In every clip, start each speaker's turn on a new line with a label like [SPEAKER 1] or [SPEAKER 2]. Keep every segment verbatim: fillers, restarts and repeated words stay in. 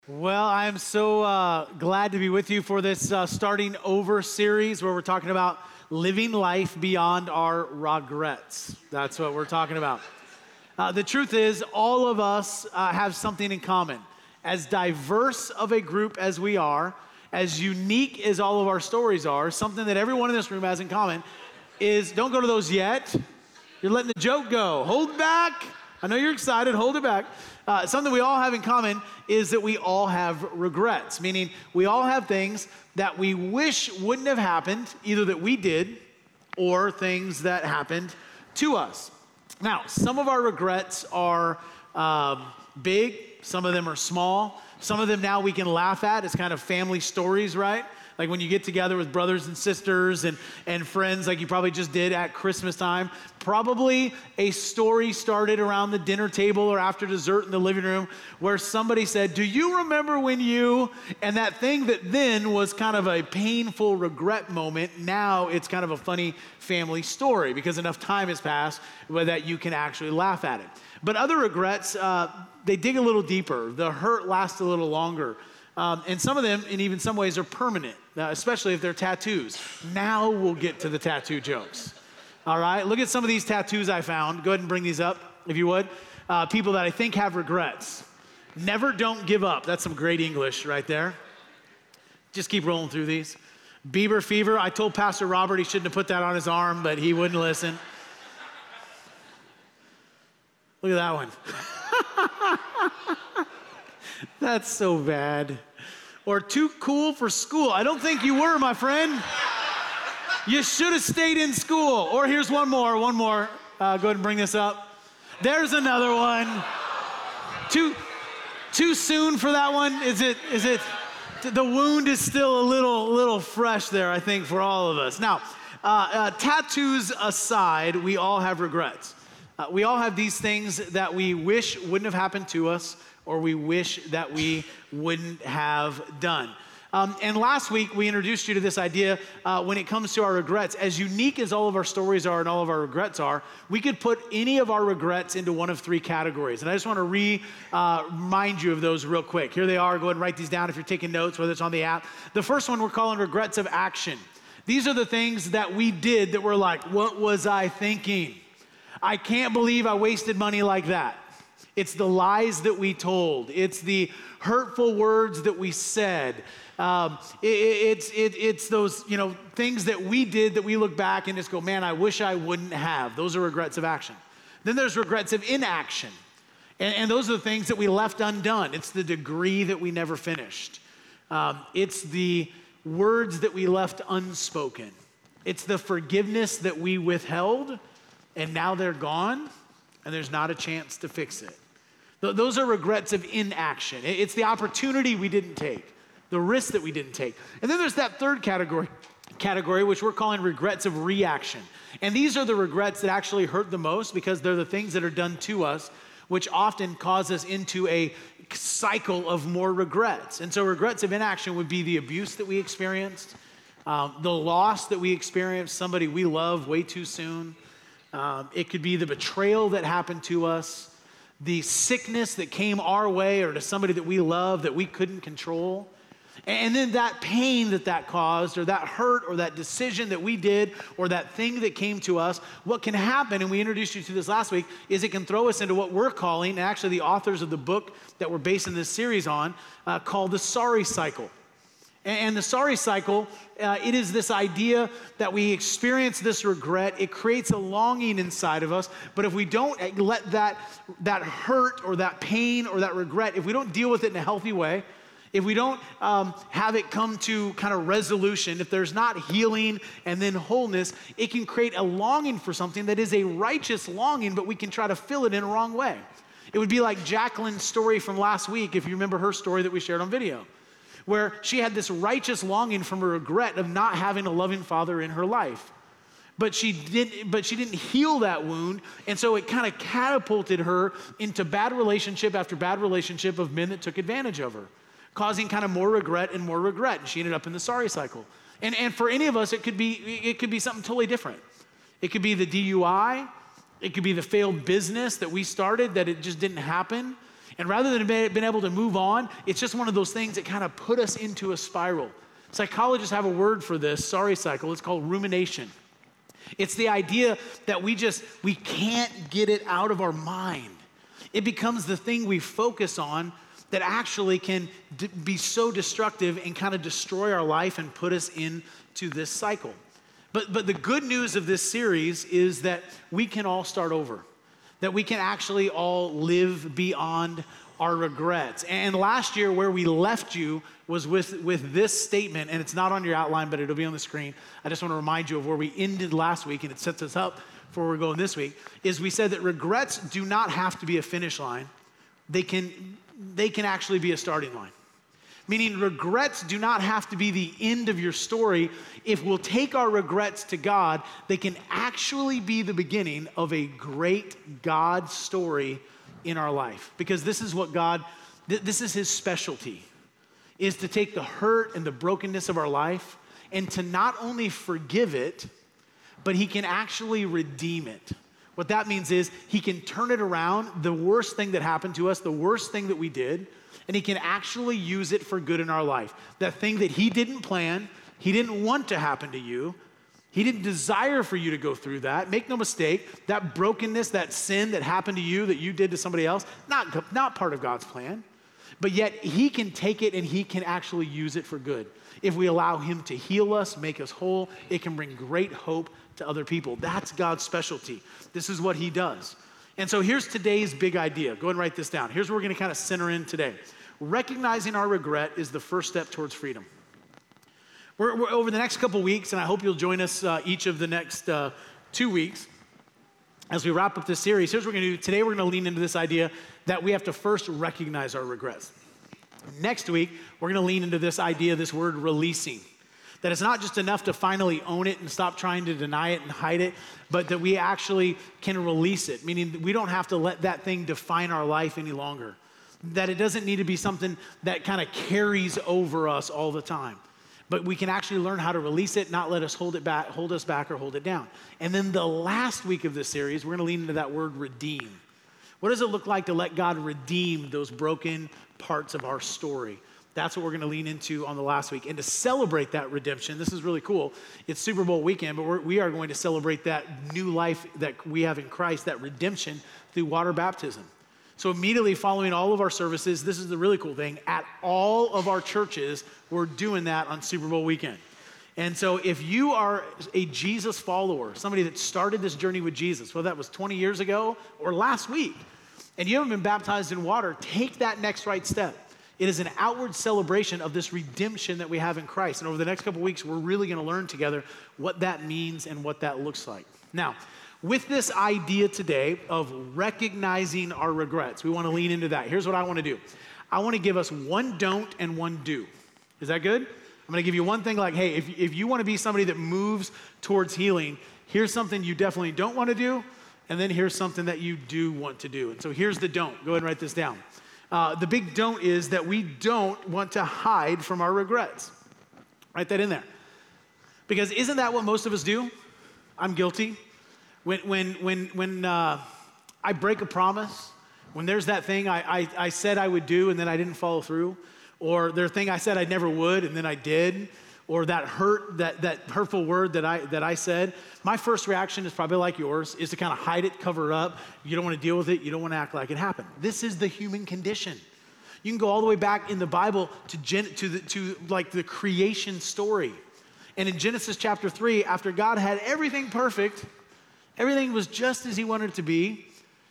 [SPEAKER 1] Well, I am so uh, glad to be with you for this uh, Starting Over series where we're talking about living life beyond our regrets. That's what we're talking about. Uh, the truth is, all of us uh, have something in common. As diverse of a group as we are, as unique as all of our stories are, something that everyone in this room has in common is, don't go to those yet. You're letting the joke go. Hold back. I know you're excited. Hold it back. Uh, something we all have in common is that we all have regrets, meaning we all have things that we wish wouldn't have happened, either that we did or things that happened to us. Now, some of our regrets are um, big, some of them are small, some of them now we can laugh at. It's kind of family stories, right? Like when you get together with brothers and sisters and, and friends like you probably just did at Christmas time, probably a story started around the dinner table or after dessert in the living room where somebody said, do you remember when you, and that thing that then was kind of a painful regret moment, now it's kind of a funny family story because enough time has passed where that you can actually laugh at it. But other regrets, uh, they dig a little deeper. The hurt lasts a little longer. Um, and some of them, in even some ways, are permanent, uh, especially if they're tattoos. Now we'll get to the tattoo jokes. All right, look at some of these tattoos I found. Go ahead and bring these up, if you would. Uh, people that I think have regrets. Never, don't give up. That's some great English right there. Just keep rolling through these. Bieber fever. I told Pastor Robert he shouldn't have put that on his arm, but he wouldn't listen. Look at that one. That's so bad. Or too cool for school. I don't think you were, my friend. You should have stayed in school. Or here's one more, one more. Uh, go ahead and bring this up. There's another one. Too, too soon for that one? Is it, is it, the wound is still a little, little fresh there, I think, for all of us. Now, uh, uh, tattoos aside, we all have regrets. Uh, we all have these things that we wish wouldn't have happened to us, or we wish that we wouldn't have done. Um, and last week, we introduced you to this idea uh, when it comes to our regrets. As unique as all of our stories are and all of our regrets are, we could put any of our regrets into one of three categories. And I just want to re, uh, remind you of those real quick. Here they are. Go ahead and write these down if you're taking notes, whether it's on the app. The first one we're calling regrets of action. These are the things that we did that we're like, what was I thinking? I can't believe I wasted money like that. It's the lies that we told. It's the hurtful words that we said. Um, it, it's it, it's those you know things that we did that we look back and just go, man, I wish I wouldn't have. Those are regrets of action. Then there's regrets of inaction. And, and those are the things that we left undone. It's the degree that we never finished. Um, it's the words that we left unspoken. It's the forgiveness that we withheld, and now they're gone, and there's not a chance to fix it. Those are regrets of inaction. It's the opportunity we didn't take, the risk that we didn't take. And then there's that third category, category, which we're calling regrets of reaction. And these are the regrets that actually hurt the most because they're the things that are done to us, which often cause us into a cycle of more regrets. And so regrets of inaction would be the abuse that we experienced, um, the loss that we experienced, somebody we love way too soon. Um, it could be the betrayal that happened to us, the sickness that came our way or to somebody that we love that we couldn't control. And then that pain that that caused or that hurt or that decision that we did or that thing that came to us, what can happen, and we introduced you to this last week, is it can throw us into what we're calling, and actually the authors of the book that we're basing this series on, uh, called the sorry cycle. And the sorry cycle, uh, it is this idea that we experience this regret. It creates a longing inside of us. But if we don't let that, that hurt or that pain or that regret, if we don't deal with it in a healthy way, if we don't um, have it come to kind of resolution, if there's not healing and then wholeness, it can create a longing for something that is a righteous longing, but we can try to fill it in a wrong way. It would be like Jacqueline's story from last week, if you remember her story that we shared on video, where she had this righteous longing from a regret of not having a loving father in her life. But she didn't, but she didn't heal that wound, and so it kind of catapulted her into bad relationship after bad relationship of men that took advantage of her, causing kind of more regret and more regret, and she ended up in the sorry cycle. And, and for any of us, it could be it could be something totally different. It could be the D U I, it could be the failed business that we started that it just didn't happen. And rather than being able to move on, it's just one of those things that kind of put us into a spiral. Psychologists have a word for this, sorry cycle, it's called rumination. It's the idea that we just, we can't get it out of our mind. It becomes the thing we focus on that actually can d- be so destructive and kind of destroy our life and put us into this cycle. But, but the good news of this series is that we can all start over, that we can actually all live beyond our regrets. And last year, where we left you was with, with this statement, and it's not on your outline, but it'll be on the screen. I just want to remind you of where we ended last week, and it sets us up for where we're going this week, is we said that regrets do not have to be a finish line. They can, they can actually be a starting line. Meaning regrets do not have to be the end of your story. If we'll take our regrets to God, they can actually be the beginning of a great God story in our life. Because this is what God, th- this is his specialty, is to take the hurt and the brokenness of our life and to not only forgive it, but he can actually redeem it. What that means is he can turn it around, the worst thing that happened to us, the worst thing that we did, and he can actually use it for good in our life. That thing that he didn't plan, he didn't want to happen to you, he didn't desire for you to go through that. Make no mistake, that brokenness, that sin that happened to you, that you did to somebody else, not, not part of God's plan. But yet he can take it and he can actually use it for good. If we allow him to heal us, make us whole, it can bring great hope to other people. That's God's specialty. This is what he does. And so here's today's big idea. Go ahead and write this down. Here's where we're going to kind of center in today. Recognizing our regret is the first step towards freedom. We're, we're over the next couple weeks, and I hope you'll join us uh, each of the next uh, two weeks as we wrap up this series. Here's what we're going to do. Today we're going to lean into this idea that we have to first recognize our regrets. Next week, we're going to lean into this idea, this word releasing. That it's not just enough to finally own it and stop trying to deny it and hide it, but that we actually can release it, meaning we don't have to let that thing define our life any longer. That it doesn't need to be something that kind of carries over us all the time. But we can actually learn how to release it, not let us hold it back, hold us back or hold it down. And then the last week of this series, we're going to lean into that word redeem. What does it look like to let God redeem those broken parts of our story? That's what we're going to lean into on the last week. And to celebrate that redemption, this is really cool. It's Super Bowl weekend, but we're, we are going to celebrate that new life that we have in Christ, that redemption through water baptism. So immediately following all of our services, this is the really cool thing, at all of our churches, we're doing that on Super Bowl weekend. And so if you are a Jesus follower, somebody that started this journey with Jesus, whether that was twenty years ago or last week, and you haven't been baptized in water, take that next right step. It is an outward celebration of this redemption that we have in Christ. And over the next couple weeks, we're really going to learn together what that means and what that looks like. Now, with this idea today of recognizing our regrets, we want to lean into that. Here's what I want to do. I want to give us one don't and one do. Is that good? I'm going to give you one thing like, hey, if, if you want to be somebody that moves towards healing, here's something you definitely don't want to do, and then here's something that you do want to do. And so here's the don't. Go ahead and write this down. Uh, the big don't is that we don't want to hide from our regrets. Write that in there. Because isn't that what most of us do? I'm guilty. When when when when uh, I break a promise, when there's that thing I, I, I said I would do and then I didn't follow through, or there's a thing I said I never would and then I did, or that hurt, that, that hurtful word that I that I said, my first reaction is probably like yours, is to kind of hide it, cover it up. You don't want to deal with it. You don't want to act like it happened. This is the human condition. You can go all the way back in the Bible to Gen- to the, to like the creation story. And in Genesis chapter three, after God had everything perfect, everything was just as he wanted it to be,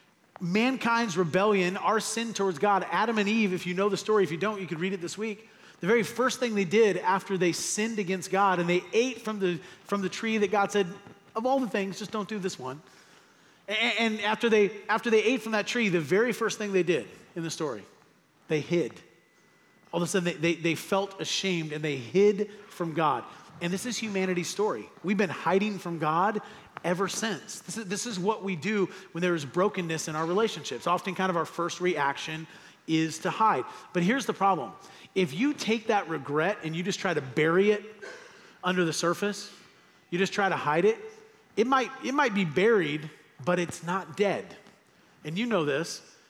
[SPEAKER 1] mankind's rebellion, our sin towards God, Adam and Eve, if you know the story, if you don't, you could read it this week. The very first thing they did after they sinned against God and they ate from the, from the tree that God said, of all the things, just don't do this one. And, and after they, after they ate from that tree, the very first thing they did in the story, they hid. All of a sudden, they, they, they felt ashamed and they hid from God. And this is humanity's story. We've been hiding from God ever since. This is, this is what we do when there is brokenness in our relationships. Often kind of our first reaction is to hide. But here's the problem. If you take that regret and you just try to bury it under the surface, you just try to hide it, it might, it might be buried, but it's not dead. And you know this.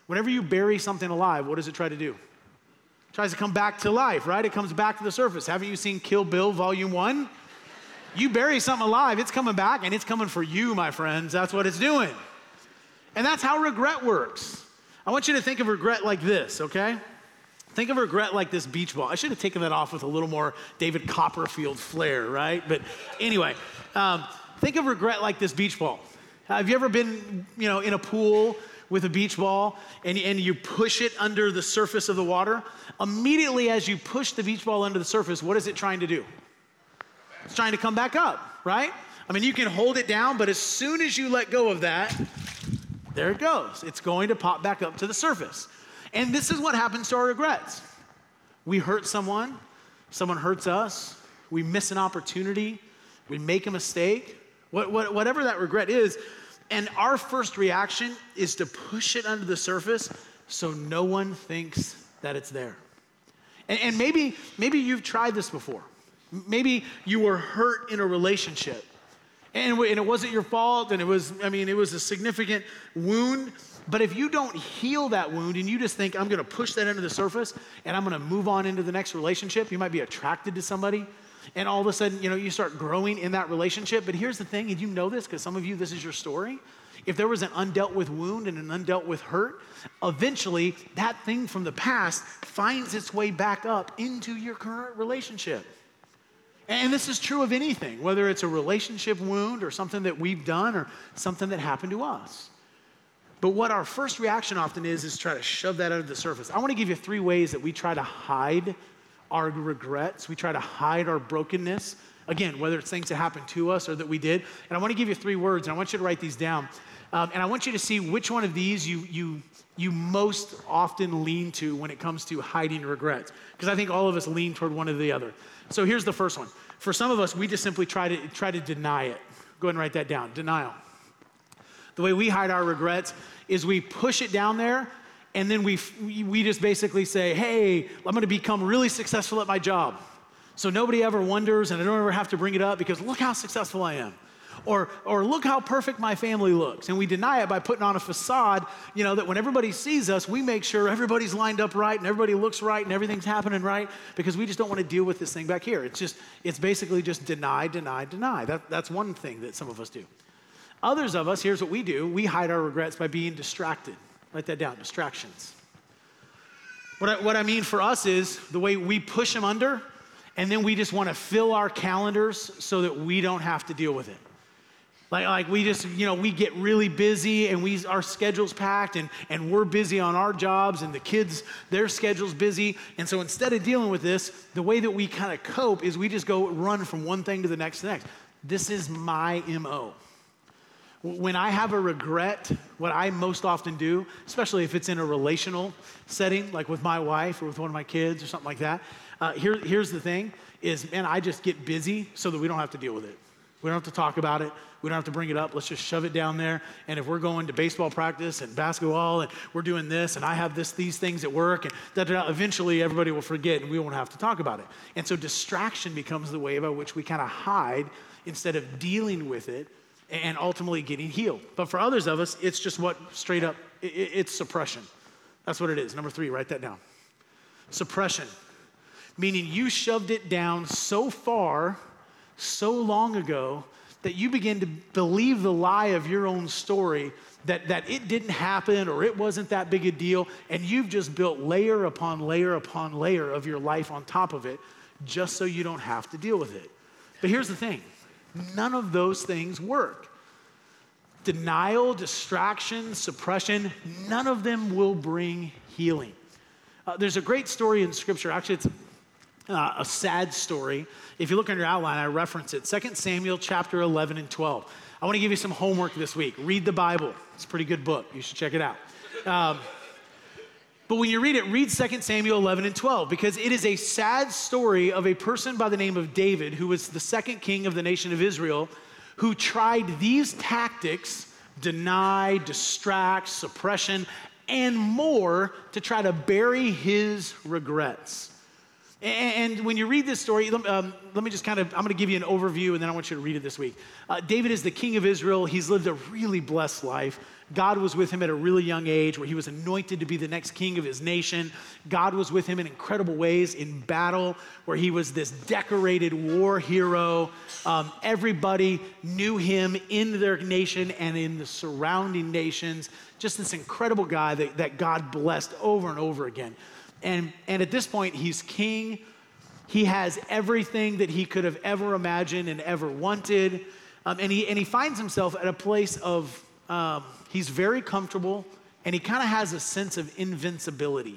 [SPEAKER 1] Whenever you bury something alive, what does it try to do? It tries to come back to life, right? It comes back to the surface. Haven't you seen Kill Bill Volume one? You bury something alive, it's coming back, and it's coming for you, my friends. That's what it's doing. And that's how regret works. I want you to think of regret like this, okay? Think of regret like this beach ball. I should have taken that off with a little more David Copperfield flair, right? But anyway, um, think of regret like this beach ball. Have you ever been, you know, in a pool with a beach ball and, and you push it under the surface of the water? Immediately as you push the beach ball under the surface, what is it trying to do? It's trying to come back up, right? I mean, you can hold it down, but as soon as you let go of that, there it goes. It's going to pop back up to the surface. And this is what happens to our regrets. We hurt someone, someone hurts us, we miss an opportunity, we make a mistake, what, what, whatever that regret is, and our first reaction is to push it under the surface so no one thinks that it's there. And, and maybe, maybe you've tried this before. Maybe you were hurt in a relationship and, and it wasn't your fault and it was, I mean, it was a significant wound. But if you don't heal that wound and you just think, I'm gonna push that under the surface and I'm gonna move on into the next relationship, you might be attracted to somebody and all of a sudden, you know, you start growing in that relationship. But here's the thing, and you know this because some of you, this is your story. If there was an undealt with wound and an undealt with hurt, eventually that thing from the past finds its way back up into your current relationship. And this is true of anything, whether it's a relationship wound or something that we've done or something that happened to us. But what our first reaction often is, is try to shove that under the surface. I want to give you three ways that we try to hide our regrets. We try to hide our brokenness. Again, whether it's things that happened to us or that we did. And I want to give you three words, and I want you to write these down. Um, and I want you to see which one of these you, you, you most often lean to when it comes to hiding regrets. Because I think all of us lean toward one or the other. So here's the first one. For some of us, we just simply try to, try to deny it. Go ahead and write that down, denial. The way we hide our regrets is we push it down there, and then we we just basically say, hey, I'm gonna become really successful at my job. So nobody ever wonders, and I don't ever have to bring it up because look how successful I am. Or, or look how perfect my family looks. And we deny it by putting on a facade, you know, that when everybody sees us, we make sure everybody's lined up right and everybody looks right and everything's happening right because we just don't want to deal with this thing back here. It's just, it's basically just deny, deny, deny. That, that's one thing that some of us do. Others of us, here's what we do. We hide our regrets by being distracted. Write that down, distractions. What I, what I mean for us is the way we push them under and then we just want to fill our calendars so that we don't have to deal with it. Like, like we just, you know, we get really busy and we our schedule's packed and, and we're busy on our jobs and the kids, their schedule's busy. And so instead of dealing with this, the way that we kind of cope is we just go run from one thing to the next to the next. This is my M O. When I have a regret, what I most often do, especially if it's in a relational setting, like with my wife or with one of my kids or something like that, uh, here, here's the thing is, man, I just get busy so that we don't have to deal with it. We don't have to talk about it. We don't have to bring it up. Let's just shove it down there. And if we're going to baseball practice and basketball and we're doing this and I have this, these things at work and da, da, da, eventually everybody will forget and we won't have to talk about it. And so distraction becomes the way by which we kind of hide instead of dealing with it and ultimately getting healed. But for others of us, it's just what straight up, it, it's suppression. That's what it is. Number three, write that down. Suppression, meaning you shoved it down so far, so long ago, that you begin to believe the lie of your own story that, that it didn't happen or it wasn't that big a deal, and you've just built layer upon layer upon layer of your life on top of it just so you don't have to deal with it. But here's the thing, none of those things work. Denial, distraction, suppression, none of them will bring healing. Uh, there's a great story in Scripture, actually it's Uh, a sad story. If you look on your outline, I reference it. Second Samuel chapter eleven and twelve. I want to give you some homework this week. Read the Bible. It's a pretty good book. You should check it out. Um, but when you read it, read Second Samuel eleven and twelve because it is a sad story of a person by the name of David who was the second king of the nation of Israel who tried these tactics, deny, distract, suppression, and more to try to bury his regrets. And, and when you read this story, um, let me just kind of, I'm going to give you an overview, and then I want you to read it this week. Uh, David is the king of Israel. He's lived a really blessed life. God was with him at a really young age where he was anointed to be the next king of his nation. God was with him in incredible ways in battle where he was this decorated war hero. Um, everybody knew him in their nation and in the surrounding nations. Just this incredible guy that, that God blessed over and over again. And, and at this point, he's king. He has everything that he could have ever imagined and ever wanted. Um, and, he, and he finds himself at a place of... Um, he's very comfortable, and he kind of has a sense of invincibility.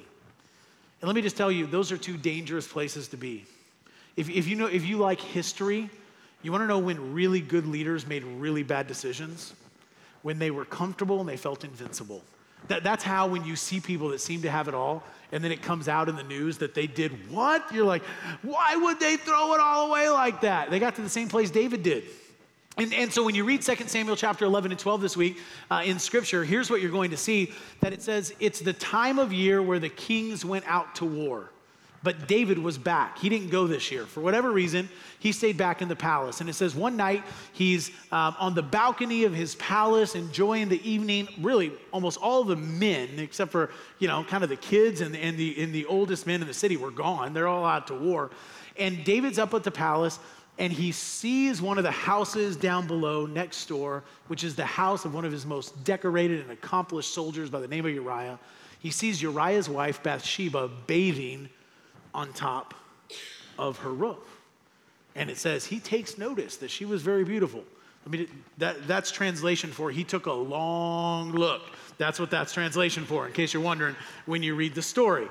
[SPEAKER 1] And let me just tell you, those are two dangerous places to be. If, if you know, if you like history, you want to know when really good leaders made really bad decisions? When they were comfortable and they felt invincible. That, that's how when you see people that seem to have it all, and then it comes out in the news that they did what? You're like, why would they throw it all away like that? They got to the same place David did. And, and so when you read Second Samuel chapter eleven and twelve this week uh, in Scripture, here's what you're going to see, that it says it's the time of year where the kings went out to war. But David was back. He didn't go this year. For whatever reason, he stayed back in the palace. And it says one night he's um, on the balcony of his palace enjoying the evening. Really, almost all the men, except for, you know, kind of the kids and, and, the, and the oldest men in the city were gone. They're all out to war. And David's up at the palace, and he sees one of the houses down below next door, which is the house of one of his most decorated and accomplished soldiers by the name of Uriah. He sees Uriah's wife, Bathsheba, bathing on top of her roof. And it says he takes notice that she was very beautiful. I mean, that, that's translation for he took a long look. That's what that's translation for, in case you're wondering when you read the story.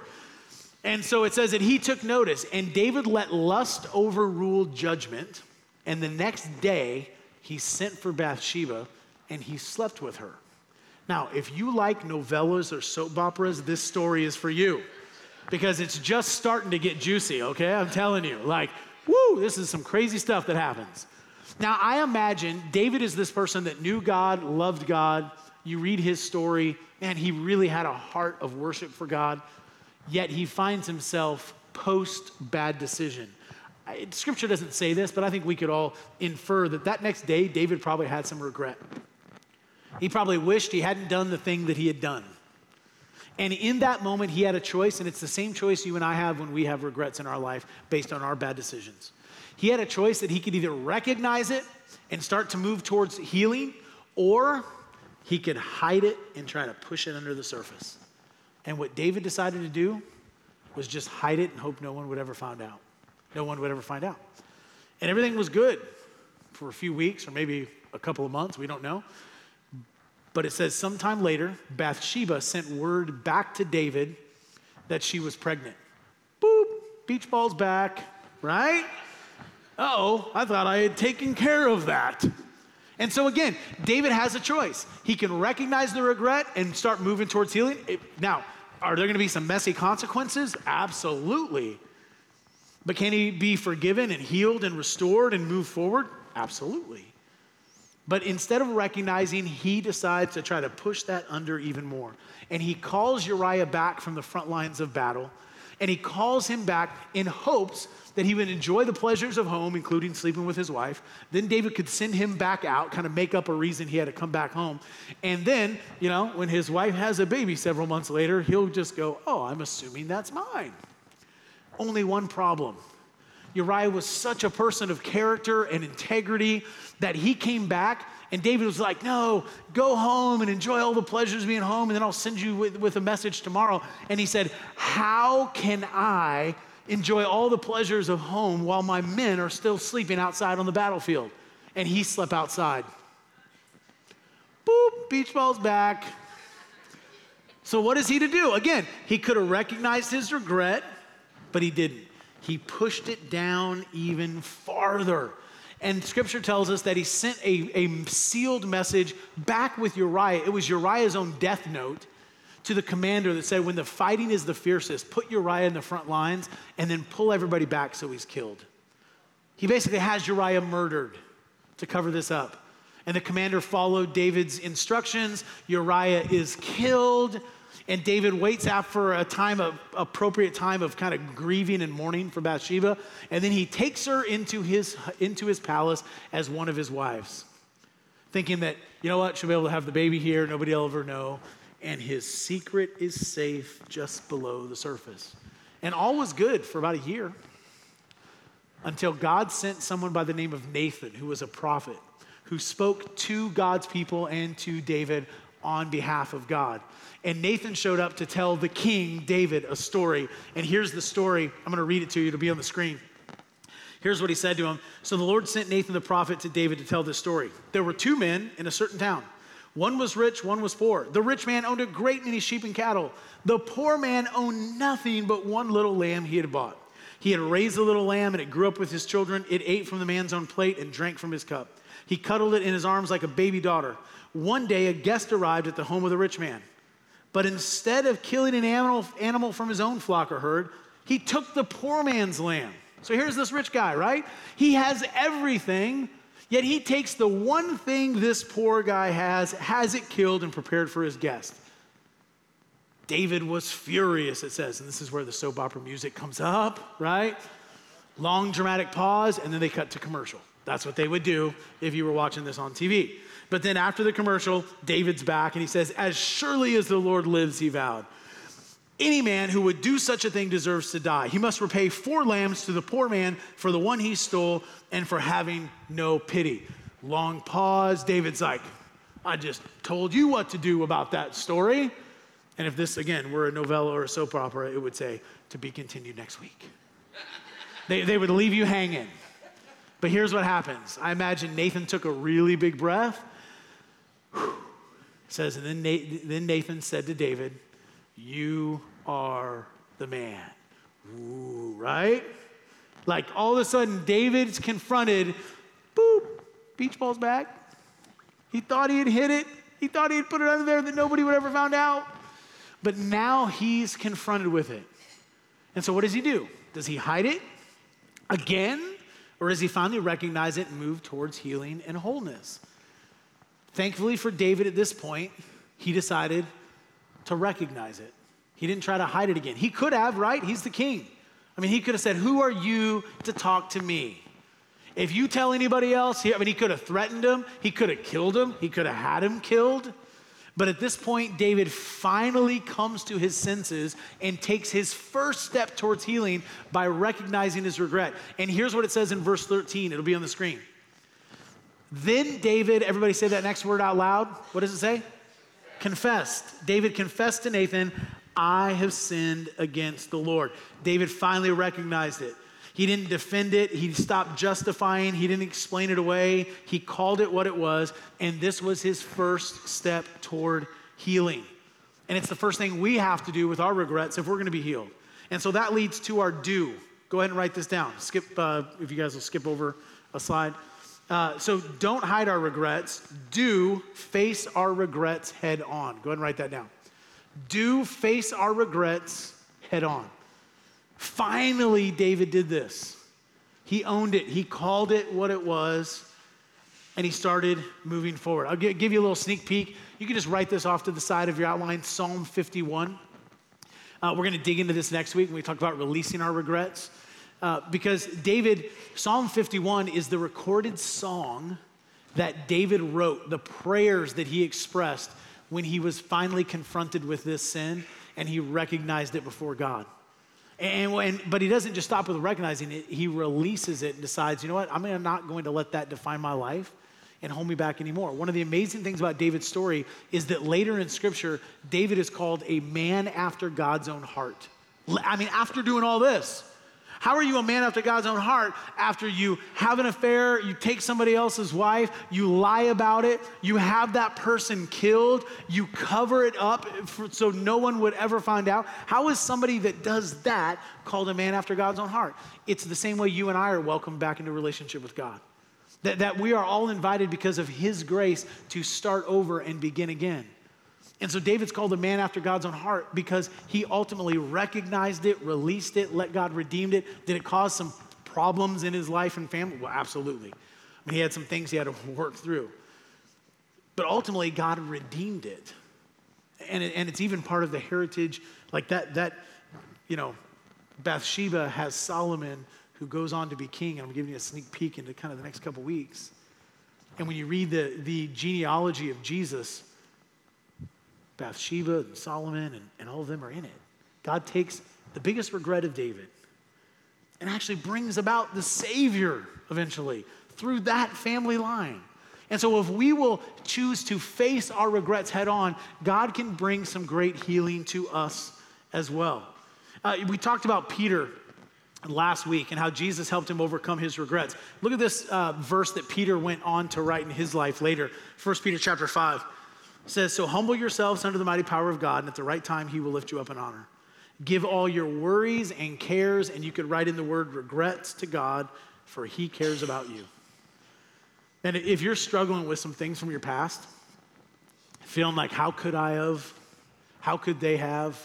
[SPEAKER 1] And so it says that he took notice, and David let lust overrule judgment, and the next day he sent for Bathsheba, and he slept with her. Now, if you like novellas or soap operas, this story is for you, because it's just starting to get juicy, okay? I'm telling you, like, woo, this is some crazy stuff that happens. Now, I imagine David is this person that knew God, loved God. You read his story, man, he really had a heart of worship for God. Yet he finds himself post-bad decision. I, scripture doesn't say this, but I think we could all infer that that next day, David probably had some regret. He probably wished he hadn't done the thing that he had done. And in that moment, he had a choice, and it's the same choice you and I have when we have regrets in our life based on our bad decisions. He had a choice that he could either recognize it and start to move towards healing, or he could hide it and try to push it under the surface. And what David decided to do was just hide it and hope no one would ever find out. No one would ever find out. And everything was good for a few weeks or maybe a couple of months, we don't know. But it says sometime later, Bathsheba sent word back to David that she was pregnant. Boop, beach ball's back, right? Uh-oh, I thought I had taken care of that. And so again, David has a choice. He can recognize the regret and start moving towards healing. It, now, are there going to be some messy consequences? Absolutely. But can he be forgiven and healed and restored and move forward? Absolutely. But instead of recognizing, he decides to try to push that under even more. And he calls Uriah back from the front lines of battle. And he calls him back in hopes that he would enjoy the pleasures of home, including sleeping with his wife. Then David could send him back out, kind of make up a reason he had to come back home. And then, you know, when his wife has a baby several months later, he'll just go, oh, I'm assuming that's mine. Only one problem. Uriah was such a person of character and integrity that he came back, and David was like, no, go home and enjoy all the pleasures of being home, and then I'll send you with, with a message tomorrow. And he said, how can I enjoy all the pleasures of home while my men are still sleeping outside on the battlefield? And he slept outside. Boop, beach ball's back. So what is he to do? Again, he could have recognized his regret, but he didn't. He pushed it down even farther. And scripture tells us that he sent a, a sealed message back with Uriah. It was Uriah's own death note to the commander that said, when the fighting is the fiercest, put Uriah in the front lines and then pull everybody back so he's killed. He basically has Uriah murdered to cover this up. And the commander followed David's instructions. Uriah is killed. And David waits after a time of appropriate time of kind of grieving and mourning for Bathsheba. And then he takes her into his, into his palace as one of his wives, thinking that, you know what, she'll be able to have the baby here. Nobody will ever know. And his secret is safe just below the surface. And all was good for about a year until God sent someone by the name of Nathan, who was a prophet, who spoke to God's people and to David on behalf of God. And Nathan showed up to tell the king, David, a story. And here's the story. I'm going to read it to you. It'll be on the screen. Here's what he said to him. So the Lord sent Nathan the prophet to David to tell this story. There were two men in a certain town. One was rich, one was poor. The rich man owned a great many sheep and cattle. The poor man owned nothing but one little lamb he had bought. He had raised the little lamb, and it grew up with his children. It ate from the man's own plate and drank from his cup. He cuddled it in his arms like a baby daughter. One day, a guest arrived at the home of the rich man. But instead of killing an animal, animal from his own flock or herd, he took the poor man's lamb. So here's this rich guy, right? He has everything, yet he takes the one thing this poor guy has, has it killed and prepared for his guest. David was furious, it says, and this is where the soap opera music comes up, right? Long dramatic pause, and then they cut to commercial. That's what they would do if you were watching this on T V. But then after the commercial, David's back, and he says, as surely as the Lord lives, he vowed, any man who would do such a thing deserves to die. He must repay four lambs to the poor man for the one he stole and for having no pity. Long pause. David's like, I just told you what to do about that story. And if this, again, were a novella or a soap opera, it would say, to be continued next week. they, they would leave you hanging. But here's what happens. I imagine Nathan took a really big breath. It says, and then Nathan, then Nathan said to David, you are the man. Ooh, right? Like all of a sudden, David's confronted, boop, beach ball's back. He thought he had hit it. He thought he had put it under there that nobody would ever found out. But now he's confronted with it. And so what does he do? Does he hide it again? Or does he finally recognize it and move towards healing and wholeness? Thankfully for David at this point, he decided to recognize it. He didn't try to hide it again. He could have, right? He's the king. I mean, he could have said, who are you to talk to me? If you tell anybody else, he, I mean, he could have threatened him. He could have killed him. He could have had him killed. But at this point, David finally comes to his senses and takes his first step towards healing by recognizing his regret. And here's what it says in verse thirteen. It'll be on the screen. Then David, everybody say that next word out loud. What does it say? Confessed. David confessed to Nathan, I have sinned against the Lord. David finally recognized it. He didn't defend it. He stopped justifying. He didn't explain it away. He called it what it was. And this was his first step toward healing. And it's the first thing we have to do with our regrets if we're going to be healed. And so that leads to our do. Go ahead and write this down. Skip, uh, if you guys will skip over a slide. Uh, so don't hide our regrets. Do face our regrets head on. Go ahead and write that down. Do face our regrets head on. Finally, David did this. He owned it. He called it what it was, and he started moving forward. I'll give you a little sneak peek. You can just write this off to the side of your outline, Psalm fifty-one. Uh, we're going to dig into this next week when we talk about releasing our regrets. Uh, because David, Psalm fifty-one is the recorded song that David wrote, the prayers that he expressed when he was finally confronted with this sin and he recognized it before God. And, and but he doesn't just stop with recognizing it. He releases it and decides, you know what, I'm not going to let that define my life and hold me back anymore. One of the amazing things about David's story is that later in Scripture, David is called a man after God's own heart. I mean, after doing all this, how are you a man after God's own heart after you have an affair, you take somebody else's wife, you lie about it, you have that person killed, you cover it up for, so no one would ever find out? How is somebody that does that called a man after God's own heart? It's the same way you and I are welcomed back into a relationship with God. That, that we are all invited because of his grace to start over and begin again. And so David's called a man after God's own heart because he ultimately recognized it, released it, let God redeem it. Did it cause some problems in his life and family? Well, absolutely. I mean, he had some things he had to work through. But ultimately, God redeemed it. And, it, and it's even part of the heritage, like that, that, you know, Bathsheba has Solomon who goes on to be king. And I'm giving you a sneak peek into kind of the next couple weeks. And when you read the, the genealogy of Jesus, Bathsheba and Solomon and, and all of them are in it. God takes the biggest regret of David and actually brings about the Savior eventually through that family line. And so if we will choose to face our regrets head on, God can bring some great healing to us as well. Uh, we talked about Peter last week and how Jesus helped him overcome his regrets. Look at this uh, verse that Peter went on to write in his life later. First Peter chapter five says, so humble yourselves under the mighty power of God, and at the right time he will lift you up in honor. Give all your worries and cares, and you could write in the word regrets, to God, for he cares about you. And if you're struggling with some things from your past, feeling like, how could I have? How could they have?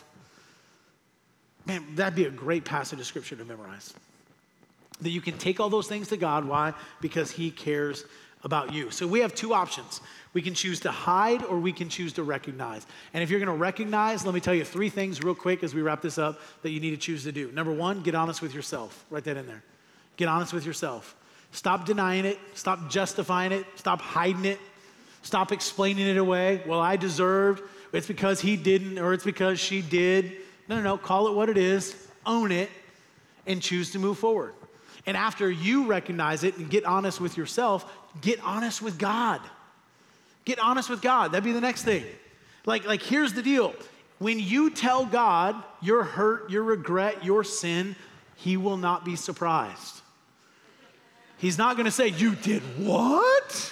[SPEAKER 1] Man, that'd be a great passage of scripture to memorize. That you can take all those things to God. Why? Because he cares about you. So we have two options. We can choose to hide or we can choose to recognize. And if you're going to recognize, let me tell you three things real quick as we wrap this up that you need to choose to do. Number one, get honest with yourself. Write that in there. Get honest with yourself. Stop denying it. Stop justifying it. Stop hiding it. Stop explaining it away. Well, I deserved. It's because he didn't, or it's because she did. No, no, no. Call it what it is. Own it and choose to move forward. And after you recognize it and get honest with yourself, get honest with God. Get honest with God. That'd be the next thing. Like, like here's the deal. When you tell God your hurt, your regret, your sin, he will not be surprised. He's not going to say, you did what?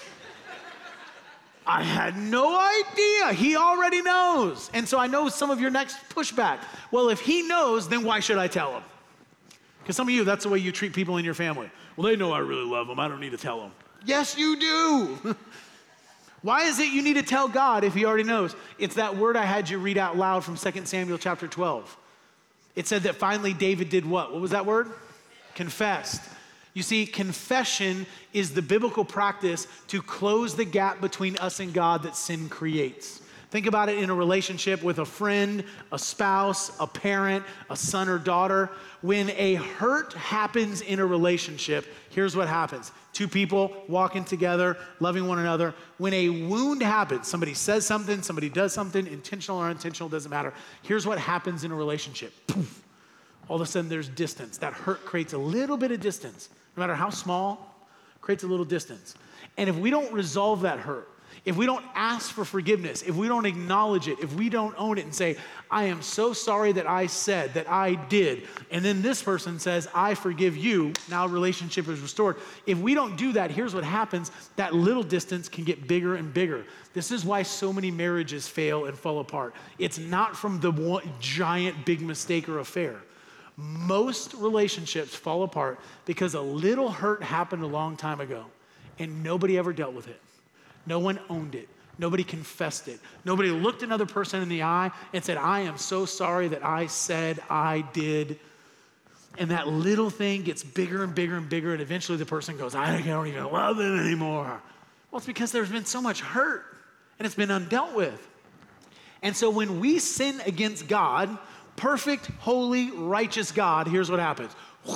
[SPEAKER 1] I had no idea. He already knows. And so I know some of your next pushback. Well, if he knows, then why should I tell him? Because some of you, that's the way you treat people in your family. Well, they know I really love them. I don't need to tell them. Yes, you do. Why is it you need to tell God if he already knows? It's that word I had you read out loud from Second Samuel chapter twelve. It said that finally David did what? What was that word? Confessed. You see, confession is the biblical practice to close the gap between us and God that sin creates. Think about it in a relationship with a friend, a spouse, a parent, a son or daughter. When a hurt happens in a relationship, here's what happens. Two people walking together, loving one another. When a wound happens, somebody says something, somebody does something, intentional or unintentional, doesn't matter. Here's what happens in a relationship. Poof. All of a sudden there's distance. That hurt creates a little bit of distance. No matter how small, creates a little distance. And if we don't resolve that hurt, if we don't ask for forgiveness, if we don't acknowledge it, if we don't own it and say, I am so sorry that I said, that I did, and then this person says, I forgive you, now relationship is restored. If we don't do that, here's what happens. That little distance can get bigger and bigger. This is why so many marriages fail and fall apart. It's not from the one giant big mistake or affair. Most relationships fall apart because a little hurt happened a long time ago and nobody ever dealt with it. No one owned it. Nobody confessed it. Nobody looked another person in the eye and said, I am so sorry that I said I did. And that little thing gets bigger and bigger and bigger, and eventually the person goes, I don't even love it anymore. Well, it's because there's been so much hurt and it's been undealt with. And so when we sin against God, perfect, holy, righteous God, here's what happens.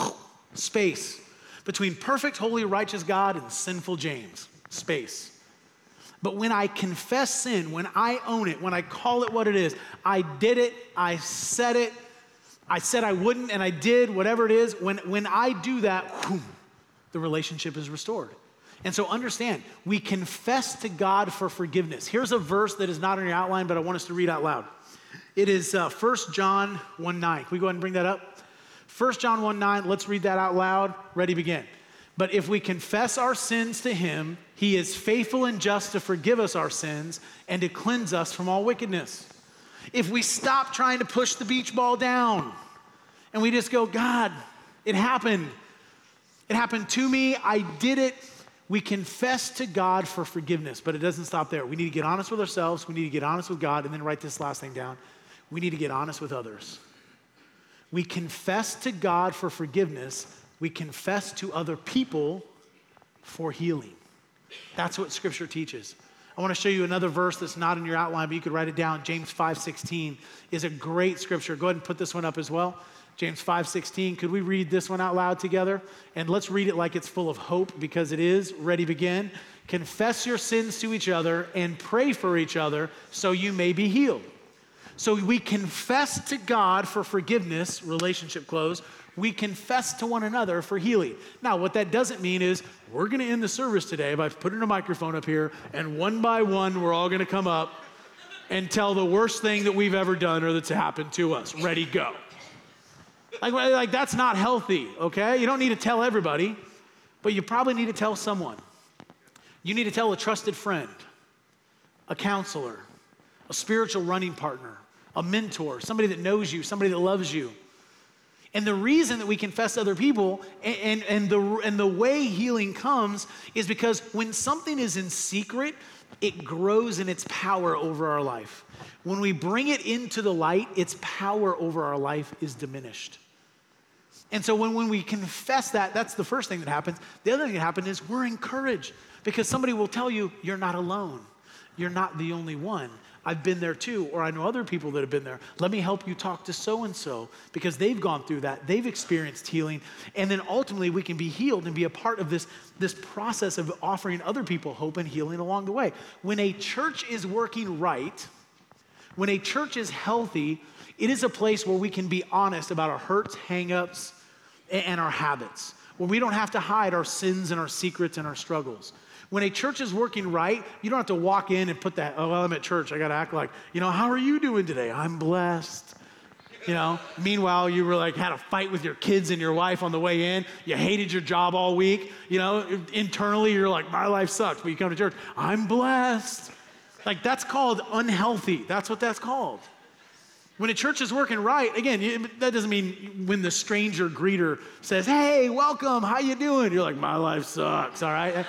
[SPEAKER 1] Space. Between perfect, holy, righteous God and sinful James. Space. But when I confess sin, when I own it, when I call it what it is, I did it, I said it, I said I wouldn't, and I did, whatever it is, when, when I do that, whew, the relationship is restored. And so understand, we confess to God for forgiveness. Here's a verse that is not in your outline, but I want us to read out loud. It is uh, First John one nine. Can we go ahead and bring that up? First John one nine, let's read that out loud. Ready, begin. But if we confess our sins to him, he is faithful and just to forgive us our sins and to cleanse us from all wickedness. If we stop trying to push the beach ball down and we just go, God, it happened. It happened to me. I did it. We confess to God for forgiveness, but it doesn't stop there. We need to get honest with ourselves. We need to get honest with God, and then write this last thing down. We need to get honest with others. We confess to God for forgiveness. We confess to other people for healing. That's what Scripture teaches. I want to show you another verse that's not in your outline, but you could write it down. James five sixteen is a great scripture. Go ahead and put this one up as well. James five sixteen. Could we read this one out loud together? And let's read it like it's full of hope, because it is. Ready, begin. Confess your sins to each other and pray for each other so you may be healed. So we confess to God for forgiveness, relationship close. We confess to one another for healing. Now, what that doesn't mean is we're going to end the service today by putting a microphone up here, and one by one, we're all going to come up and tell the worst thing that we've ever done or that's happened to us. Ready, go. Like, like that's not healthy, okay? You don't need to tell everybody, but you probably need to tell someone. You need to tell a trusted friend, a counselor, a spiritual running partner, a mentor, somebody that knows you, somebody that loves you. And the reason that we confess to other people and, and, and, the, and the way healing comes is because when something is in secret, it grows in its power over our life. When we bring it into the light, its power over our life is diminished. And so when, when we confess that, that's the first thing that happens. The other thing that happens is we're encouraged, because somebody will tell you, you're not alone. You're not the only one. I've been there too, or I know other people that have been there. Let me help you talk to so-and-so, because they've gone through that. They've experienced healing. And then ultimately we can be healed and be a part of this, this process of offering other people hope and healing along the way. When a church is working right, when a church is healthy, it is a place where we can be honest about our hurts, hang-ups, and our habits, where we don't have to hide our sins and our secrets and our struggles. When a church is working right, you don't have to walk in and put that, oh, well, I'm at church. I got to act like, you know, how are you doing today? I'm blessed. You know, meanwhile, you were like, had a fight with your kids and your wife on the way in. You hated your job all week. You know, internally, you're like, my life sucks. But you come to church, I'm blessed. Like, that's called unhealthy. That's what that's called. When a church is working right, again, that doesn't mean when the stranger greeter says, hey, welcome, how you doing? You're like, my life sucks, all right?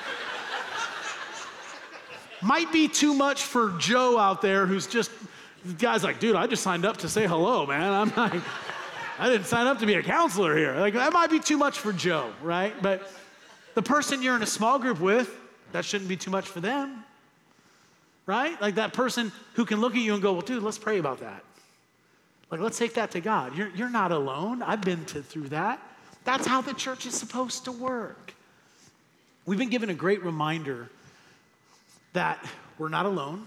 [SPEAKER 1] Might be too much for Joe out there who's just, the guy's like, dude, I just signed up to say hello, man. I'm like, I didn't sign up to be a counselor here. Like, that might be too much for Joe, right? But the person you're in a small group with, that shouldn't be too much for them, right? Like that person who can look at you and go, well, dude, let's pray about that. Like, let's take that to God. You're, you're not alone. I've been to, through that. That's how the church is supposed to work. We've been given a great reminder that we're not alone,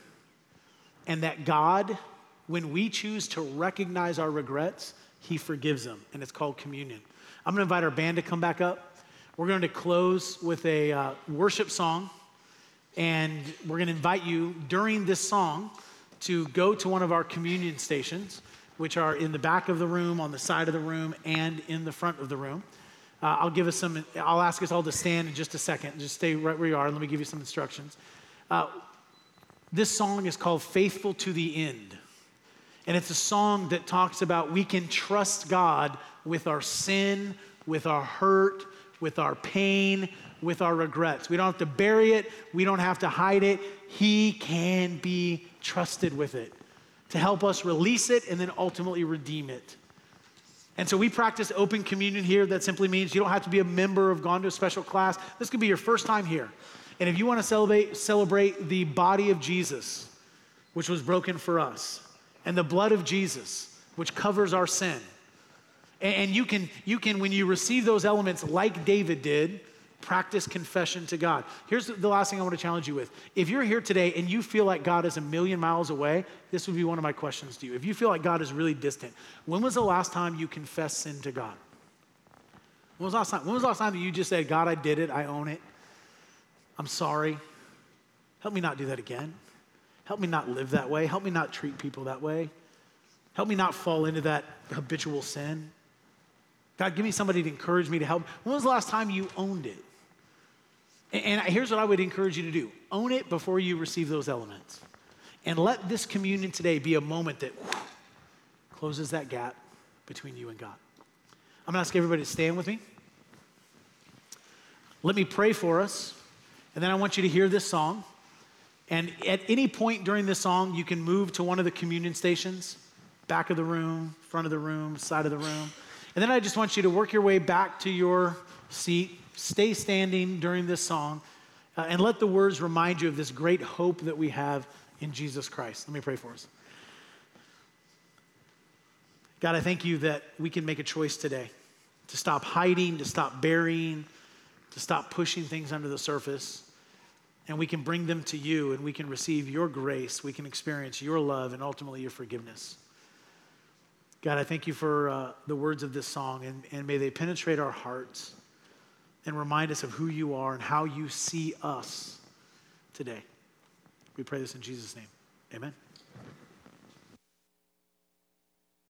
[SPEAKER 1] and that God, when we choose to recognize our regrets, he forgives them, and it's called communion. I'm gonna invite our band to come back up. We're going to close with a uh, worship song, and we're gonna invite you during this song to go to one of our communion stations, which are in the back of the room, on the side of the room, and in the front of the room. Uh, I'll give us some, I'll ask us all to stand in just a second. Just stay right where you are, and let me give you some instructions. Uh, this song is called Faithful to the End. And it's a song that talks about we can trust God with our sin, with our hurt, with our pain, with our regrets. We don't have to bury it. We don't have to hide it. He can be trusted with it to help us release it and then ultimately redeem it. And so we practice open communion here. That simply means you don't have to be a member or gone to a special class. This could be your first time here. And if you want to celebrate, celebrate the body of Jesus, which was broken for us, and the blood of Jesus, which covers our sin. And, and you can, you can, when you receive those elements like David did, practice confession to God. Here's the last thing I want to challenge you with. If you're here today and you feel like God is a million miles away, this would be one of my questions to you. If you feel like God is really distant, when was the last time you confessed sin to God? When was the last time? When was the last time that you just said, God, I did it, I own it, I'm sorry. Help me not do that again. Help me not live that way. Help me not treat people that way. Help me not fall into that habitual sin. God, give me somebody to encourage me to help. When was the last time you owned it? And here's what I would encourage you to do. Own it before you receive those elements. And let this communion today be a moment that whew, closes that gap between you and God. I'm gonna ask everybody to stand with me. Let me pray for us. And then I want you to hear this song. And at any point during this song, you can move to one of the communion stations, back of the room, front of the room, side of the room. And then I just want you to work your way back to your seat, stay standing during this song. Uh, and let the words remind you of this great hope that we have in Jesus Christ. Let me pray for us. God, I thank you that we can make a choice today to stop hiding, to stop burying, to stop pushing things under the surface. And we can bring them to you, and we can receive your grace. We can experience your love and ultimately your forgiveness. God, I thank you for uh, the words of this song, and, and may they penetrate our hearts and remind us of who you are and how you see us today. We pray this in Jesus' name. Amen.